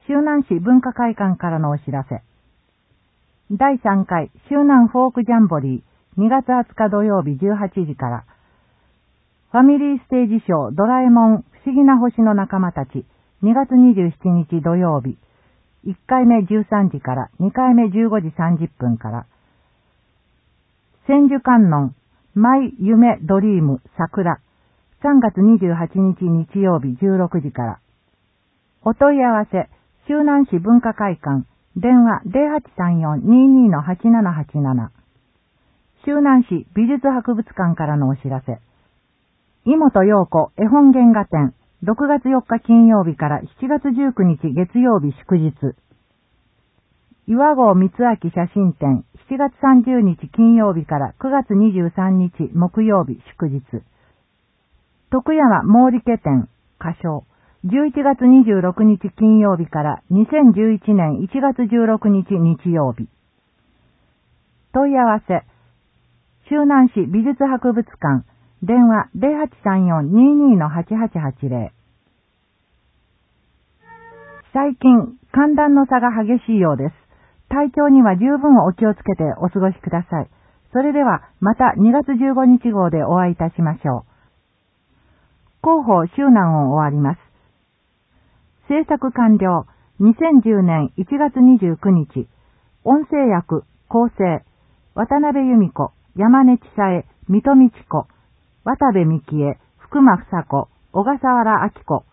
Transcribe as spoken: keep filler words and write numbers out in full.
周南市文化会館からのお知らせ。だいさんかい周南フォークジャンボリーにがつはつか土曜日じゅうはちじから、ファミリーステージショードラえもん不思議な星の仲間たちにがつにじゅうしちにち土曜日、いっかいめじゅうさんじからにかいめじゅうごじさんじゅっぷんから、千手観音マイ夢ドリーム桜さんがつにじゅうはちにち日曜日じゅうろくじから。お問い合わせ、周南市文化会館、電話 ゼロはちさんよん にーにー はちななはちなな。周南市美術博物館からのお知らせ。井本陽子絵本原画展、ろくがつよっか金曜日からしちがつじゅうくにち月曜日祝日。岩合光明写真展、しちがつさんじゅうにち金曜日からくがつにじゅうさんにち木曜日祝日。徳山毛利家展、歌唱、じゅういちがつにじゅうろくにち金曜日からにせんじゅういちねんいちがつじゅうろくにち日曜日。問い合わせ、周南市美術博物館、電話 ゼロはちさんよん にーにー はちはちはちゼロ。最近、寒暖の差が激しいようです。体調には十分お気をつけてお過ごしください。それではまたにがつじゅうごにち号でお会いいたしましょう。広報周南を終わります。制作完了。にせんじゅうねんいちがつにじゅうくにち。音声役、構成、渡辺由美子、山根千沙恵、水戸美智子、渡部美希恵、福間房子、小笠原明子。